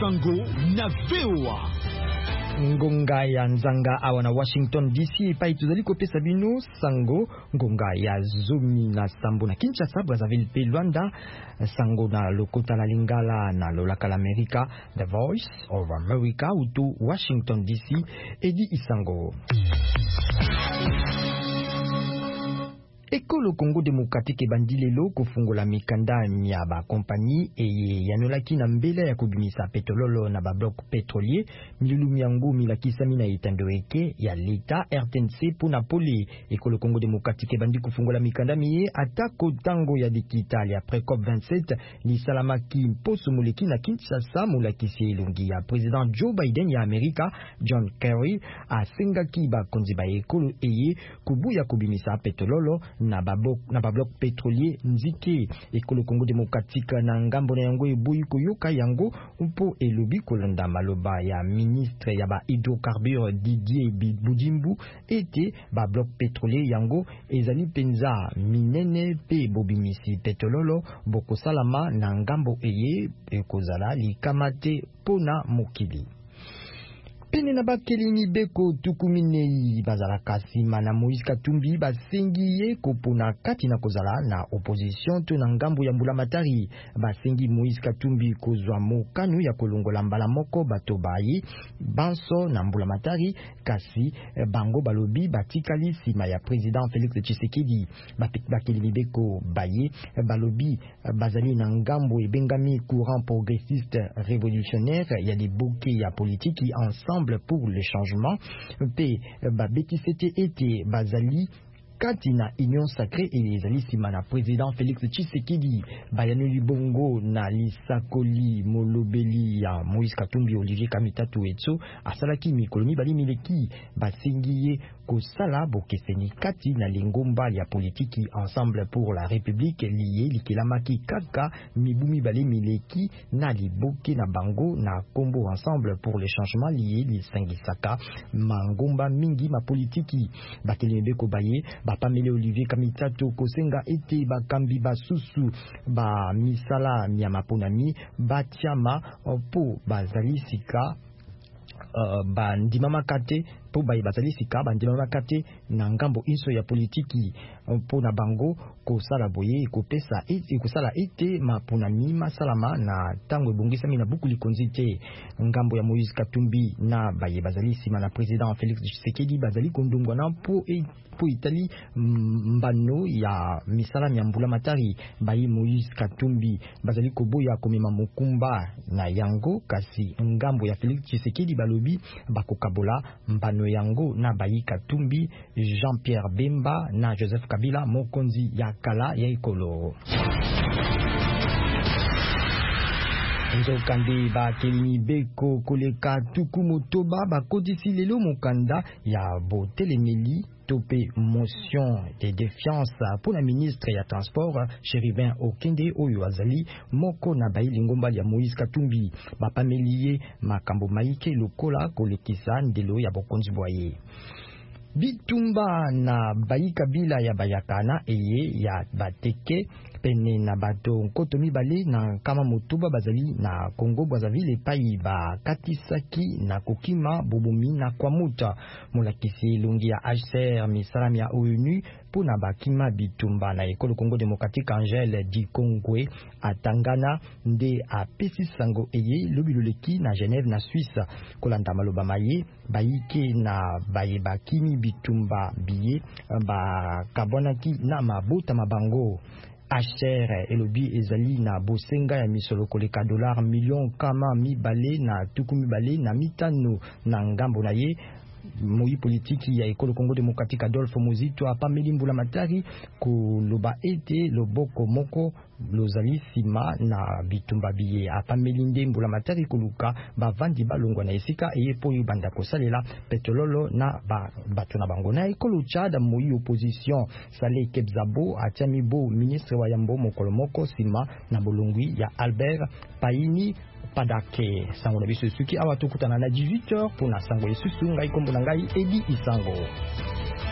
Sango na VOA. Ngonga ya nzanga awa na Washington DC pa ituzali kopesa bino sango ngonga ya zomi na sambo na Kinshasa, Brazzaville pe Luanda, sango na lokota la lingala na lolaka la Amerika, The Voice of America utu Washington DC, edi isango. Ekolo Congo Democratique bandilelo kofungola mikanda ya ba kompani eye yanolaki na mbele ya kubimisa petrololo na ba bloc pétrolier milulu yango milakisa mina itandoweke ya leta RTNC pona pole. Ekolo Congo Democratique bandi kofungola mikanda miye atako tango ya dikitali après COP27 ni salamaki mposo muleki na Kinshasa mulakisi elongi ya president Joe Biden ya Amerika John Kerry asengaki ba konzi ba ekolo eye kubuya kubimisa petrololo na bloc pétrolier nzike. Ekolo Congo Democratique na ngambo na yango eboyi koyoka yango mpo elobi kolanda maloba ya ministre ya ba hydrocarbures Didier Budimbu ete ba bloc pétrolier yango ezali penza minene pe bobimisi petrololo bokosalama na ngambo eye ekozala likamate pona mokili. Pene na bakelini beko tukuminei bazala kasima na Moïse Katumbi basengi ye kopona kati na kozala na opposition to na ngambo ya mbula matari. Basengi Moïse Katumbi kozwa mokanu ya kolongola mbala moko bato baye banso na mbula matari kasi bango balobi batikali sima ya président Félix Tshisekedi. Bakelini beko baye balobi bazali na ngambo ebengami courant progressiste révolutionnaire ya liboke ya politiki ensemble pour le changement pe babetisete ete bazali kati na union sacrée et ezali sima na président Félix Tshisekedi. Bayanoli bongo na lisakoli molobeli ya Moïse Katumbi Olivier Kamitatu etso asalaki mikolo mibali mileki basengi ye kosala bokeseni kati na lingomba ya politiki ensemble pour la république liye likelamaki kaka mibu mibali mileki na liboke na bango na kombo ensemble pour le changement liye lisangisaka mangomba mingi ma politiki. Batelembe baye Pamele Olivier Kamitatu kosenga ete bakambi basusu ba misala ya maponami batiama po bazali sika bandimama kate po bazali sika bandimama kate na ngambo inso ya politiki po na bango kosala boye kopesa ete kosala ete maponami masalama na tango ebongisami na buku likonzi te. Ngambo ya Moïse Katumbi na bazali sima na président Félix Tshisekedi bazali kondongwa na po itali mbano ya misala ya mbula matari. Bayi Moïse Katumbi bazali koboya komema mokumba na yango kasi ngambo ya Félix Tshisekedi balobi bakokabola mbano yango na Bayi Katumbi, Jean-Pierre Bemba na Joseph Kabila mokonzi ya kala ya ekolo. Nzokande bakelini beko koleka tuku motoba bakodisi lelo mokanda ya botelemeli topé motion de défiance pour la ministre ya transport Chérivin Okende oyo azali moko na bayi lingomba ya Moïse Katumbi bapameliye makambo maike lokola kolekisa ndelo ya bokonzi boye. Bitumba na Bayi Kabila ya bayakana eye ya bateke pene na bato nkoto mibale na kama motuba bazali na Congo Brazzaville epai ba katisaki na kokima bobomi na kwa muta mulakisi lungi ya HCR misalami ya ONU pona bakima bitumba na ekolo Congo Démocratique Angèle Dikongwe atangana nde apesi sango eye lobiloleki na Genève na Suisse kolanda maloba maye bayike na baye bakimi bitumba biye ba kabonaki na mabota mabango. HCR elobi ezali na bosenga ya misolo koleka dollar million kama mibale na tuku mibale na mitano na ngambo na ye. Moi politiki ya ekolo Congo Démocratique Adolphe Muzito apameli mbula matari koloba ete loboko moko lozali sima na bitumba biye apameli nde mbula matari koluka bavandi balongwa na esika eye po banda kosalela petrololo na bato na bango na ekolo Tchad. Moi opposition Saleh Kebzabo atiami bo ministre wa yambo mokolo moko sima na bolongwi ya Albert Paini Padake. Sango na biso suki awa tokutana na 18h pour na sango yesusu ngai kombo na ngai Edi Isango.